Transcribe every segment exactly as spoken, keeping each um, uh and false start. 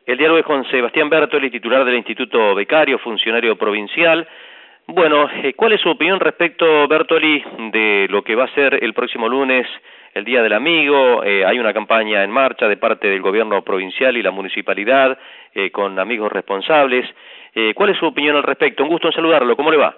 El diálogo es con Sebastián Bertoli, titular del Instituto Becario, funcionario provincial. Bueno, ¿cuál es su opinión respecto, Bertoli, de lo que va a ser el próximo lunes, el Día del Amigo? Eh, hay una campaña en marcha de parte del gobierno provincial y la municipalidad eh, con amigos responsables. Eh, ¿Cuál es su opinión al respecto? Un gusto en saludarlo. ¿Cómo le va?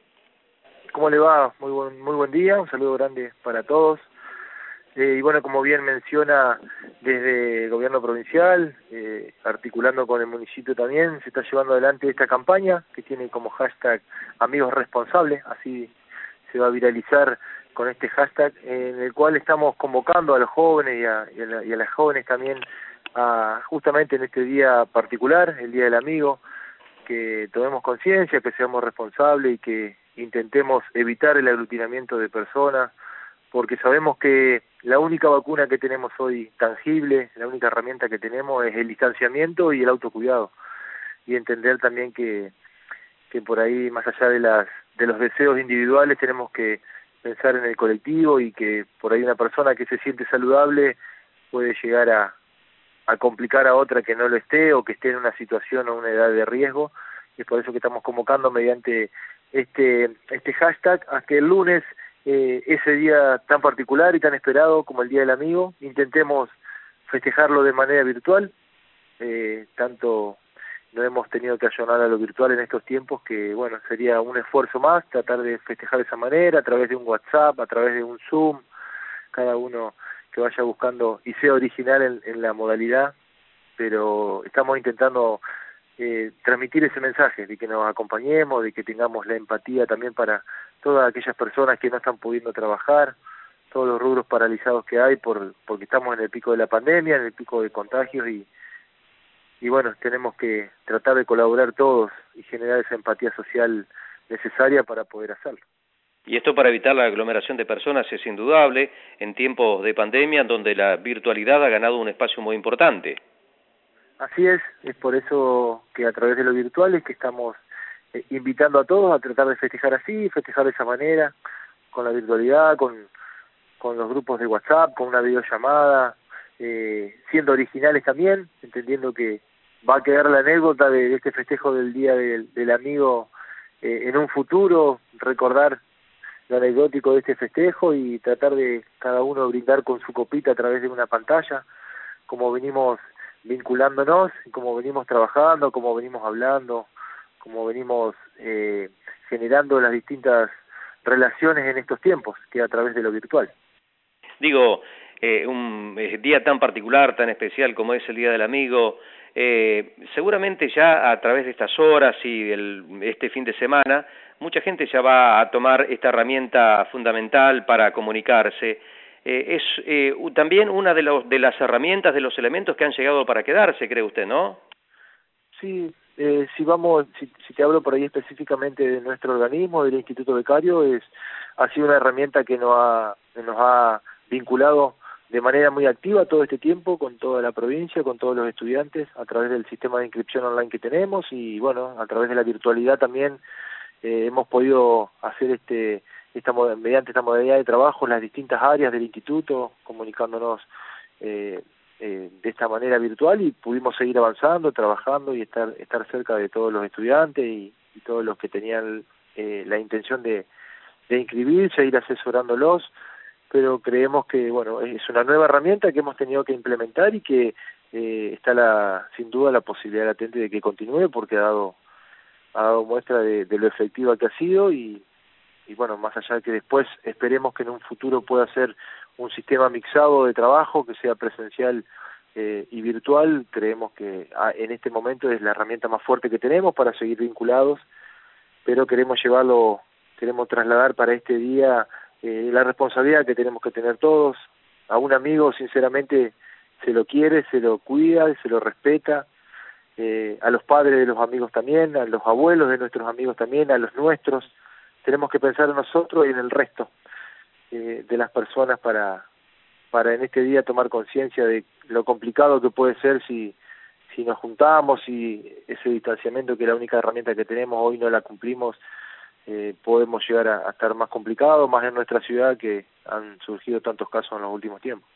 ¿Cómo le va? Muy buen, muy buen día, un saludo grande para todos. Eh, y bueno, como bien menciona, desde el gobierno provincial, eh, articulando con el municipio también, se está llevando adelante esta campaña que tiene como hashtag Amigos Responsables, así se va a viralizar con este hashtag, en el cual estamos convocando a los jóvenes y a, y a, la, y a las jóvenes también a, justamente en este día particular, el Día del Amigo, que tomemos conciencia, que seamos responsables y que intentemos evitar el aglutinamiento de personas, porque sabemos que la única vacuna que tenemos hoy tangible, la única herramienta que tenemos es el distanciamiento y el autocuidado, y entender también que, que por ahí, más allá de las de los deseos individuales, tenemos que pensar en el colectivo, y que por ahí una persona que se siente saludable puede llegar a, a complicar a otra que no lo esté, o que esté en una situación o una edad de riesgo, y es por eso que estamos convocando mediante este este hashtag a que el lunes, eh, ese día tan particular y tan esperado como el Día del Amigo, intentemos festejarlo de manera virtual. Eh, tanto no hemos tenido que ayornar a lo virtual en estos tiempos, que bueno, sería un esfuerzo más tratar de festejar de esa manera, a través de un WhatsApp, a través de un Zoom, cada uno que vaya buscando y sea original en, en la modalidad, pero estamos intentando eh, transmitir ese mensaje de que nos acompañemos, de que tengamos la empatía también para todas aquellas personas que no están pudiendo trabajar, todos los rubros paralizados que hay por porque estamos en el pico de la pandemia, en el pico de contagios, y y bueno, tenemos que tratar de colaborar todos y generar esa empatía social necesaria para poder hacerlo. Y esto, para evitar la aglomeración de personas, es indudable en tiempos de pandemia donde la virtualidad ha ganado un espacio muy importante. Así es, es por eso que a través de lo virtual es que estamos eh, invitando a todos a tratar de festejar así, festejar de esa manera, con la virtualidad, con, con los grupos de WhatsApp, con una videollamada, eh, siendo originales también, entendiendo que va a quedar la anécdota de, de este festejo del Día del, del Amigo eh, en un futuro, recordar lo anecdótico de este festejo y tratar de cada uno brindar con su copita a través de una pantalla, como venimos vinculándonos, como venimos trabajando, como venimos hablando, como venimos eh, generando las distintas relaciones en estos tiempos, que a través de lo virtual. Digo, eh, un eh, día tan particular, tan especial como es el Día del Amigo, eh, seguramente ya a través de estas horas y el, este fin de semana, mucha gente ya va a tomar esta herramienta fundamental para comunicarse. Eh, es eh, también una de, los, de las herramientas, de los elementos que han llegado para quedarse, ¿cree usted, no? Sí, eh, si vamos, si, si te hablo por ahí específicamente de nuestro organismo, del Instituto Becario, es ha sido una herramienta que nos ha, nos ha vinculado de manera muy activa todo este tiempo con toda la provincia, con todos los estudiantes, a través del sistema de inscripción online que tenemos, y bueno, a través de la virtualidad también eh, hemos podido hacer este esta mediante esta modalidad de trabajo las distintas áreas del instituto, comunicándonos eh, eh, de esta manera virtual, y pudimos seguir avanzando, trabajando y estar estar cerca de todos los estudiantes y, y todos los que tenían eh, la intención de, de inscribirse, ir asesorándolos. Pero creemos que bueno, es una nueva herramienta que hemos tenido que implementar y que eh, está la sin duda la posibilidad latente de que continúe, porque ha dado ha dado muestra de, de lo efectiva que ha sido, y, y bueno, más allá de que después esperemos que en un futuro pueda ser un sistema mixado de trabajo, que sea presencial eh, y virtual, creemos que ah, en este momento es la herramienta más fuerte que tenemos para seguir vinculados, pero queremos llevarlo, queremos trasladar para este día eh, la responsabilidad que tenemos que tener todos. A un amigo, sinceramente, se lo quiere, se lo cuida, se lo respeta, eh, a los padres de los amigos también, a los abuelos de nuestros amigos también, a los nuestros. Tenemos que pensar en nosotros y en el resto eh, de las personas para, para en este día tomar conciencia de lo complicado que puede ser si, si nos juntamos, y ese distanciamiento, que es la única herramienta que tenemos, hoy no la cumplimos. Eh, podemos llegar a, a estar más complicados, más en nuestra ciudad, que han surgido tantos casos en los últimos tiempos.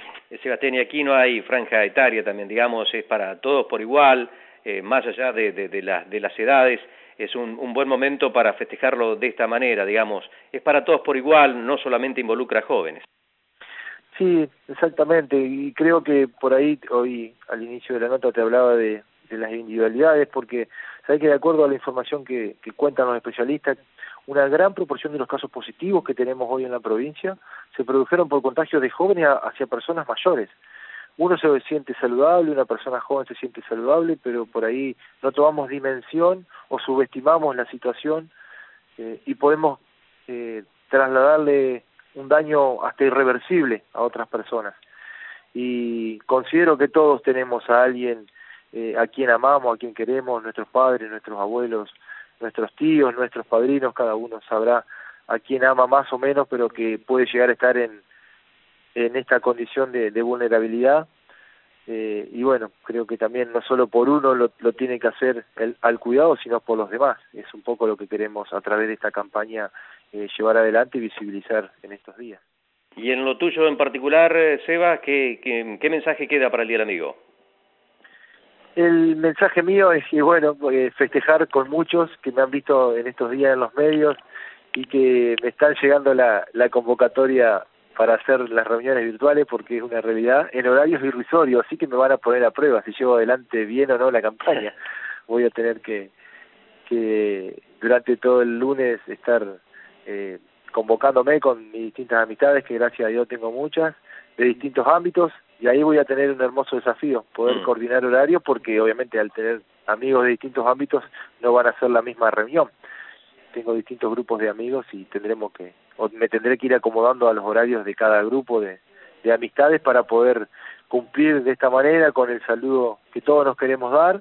eh, Sebastián, y aquí no hay franja etaria también, digamos, es para todos por igual, eh, más allá de, de, de, la, de las edades, es un, un buen momento para festejarlo de esta manera, digamos, es para todos por igual, no solamente involucra a jóvenes. Sí, exactamente, y creo que por ahí hoy al inicio de la nota te hablaba de, de las individualidades, porque sabes que de acuerdo a la información que, que cuentan los especialistas, una gran proporción de los casos positivos que tenemos hoy en la provincia se produjeron por contagios de jóvenes hacia personas mayores. Uno se siente saludable, una persona joven se siente saludable, pero por ahí no tomamos dimensión o subestimamos la situación eh, y podemos eh, trasladarle un daño hasta irreversible a otras personas. Y considero que todos tenemos a alguien eh, a quien amamos, a quien queremos, nuestros padres, nuestros abuelos, nuestros tíos, nuestros padrinos, cada uno sabrá a quien ama más o menos, pero que puede llegar a estar en, en esta condición de, de vulnerabilidad. Eh, y bueno, creo que también no solo por uno lo, lo tiene que hacer el, al cuidado, sino por los demás. Es un poco lo que queremos a través de esta campaña eh, llevar adelante y visibilizar en estos días. Y en lo tuyo en particular, Seba, ¿qué, qué, qué mensaje queda para el Día del Amigo? El mensaje mío es que, bueno, eh, festejar con muchos que me han visto en estos días en los medios y que me están llegando la, la convocatoria para hacer las reuniones virtuales, porque es una realidad, en horarios irrisorios, así que me van a poner a prueba si llevo adelante bien o no la campaña. Voy a tener que, que durante todo el lunes estar eh, convocándome con mis distintas amistades, que gracias a Dios tengo muchas, de distintos ámbitos, y ahí voy a tener un hermoso desafío, poder mm. coordinar horarios, porque obviamente al tener amigos de distintos ámbitos no van a hacer la misma reunión. Tengo distintos grupos de amigos y tendremos que, o me tendré que ir acomodando a los horarios de cada grupo de, de amistades para poder cumplir de esta manera con el saludo que todos nos queremos dar,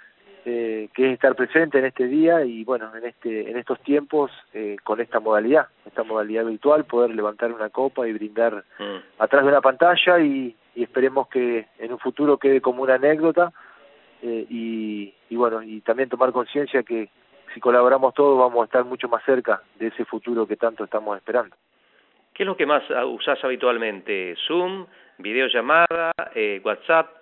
eh, que es estar presente en este día y bueno, en este, en estos tiempos eh, con esta modalidad, esta modalidad virtual, poder levantar una copa y brindar mm. atrás de una pantalla y, y esperemos que en un futuro quede como una anécdota eh, y, y bueno, y también tomar conciencia que si colaboramos todos vamos a estar mucho más cerca de ese futuro que tanto estamos esperando. ¿Qué es lo que más usás habitualmente? ¿Zoom, videollamada, eh, WhatsApp?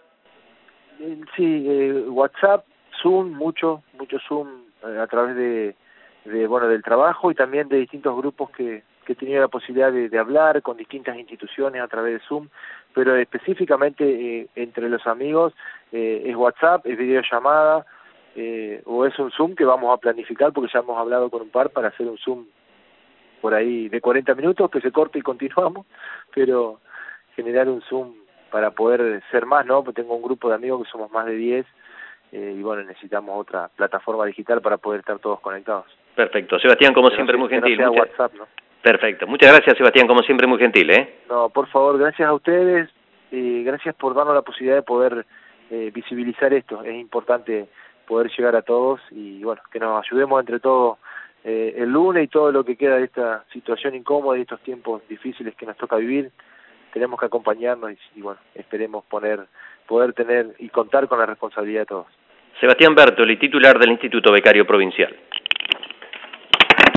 Eh, sí, eh, WhatsApp, Zoom, mucho, mucho Zoom eh, a través de, de, bueno, del trabajo y también de distintos grupos que, que he tenido la posibilidad de, de hablar con distintas instituciones a través de Zoom, pero específicamente eh, entre los amigos eh, es WhatsApp, es videollamada, Eh, o es un Zoom que vamos a planificar porque ya hemos hablado con un par para hacer un Zoom por ahí de cuarenta minutos que se corte y continuamos, pero generar un Zoom para poder ser más, ¿no? Porque tengo un grupo de amigos que somos más de diez eh, y bueno, necesitamos otra plataforma digital para poder estar todos conectados. Perfecto, Sebastián, como siempre, no, muy gentil. No muchas... WhatsApp, ¿no? Perfecto, muchas gracias, Sebastián, como siempre, muy gentil, ¿eh? No, por favor, gracias a ustedes, eh, gracias por darnos la posibilidad de poder eh, visibilizar esto, es importante poder llegar a todos y bueno, que nos ayudemos entre todos eh, el lunes y todo lo que queda de esta situación incómoda y de estos tiempos difíciles que nos toca vivir. Tenemos que acompañarnos y, y bueno, esperemos poner, poder tener y contar con la responsabilidad de todos. Sebastián Bertoli, titular del Instituto Becario Provincial.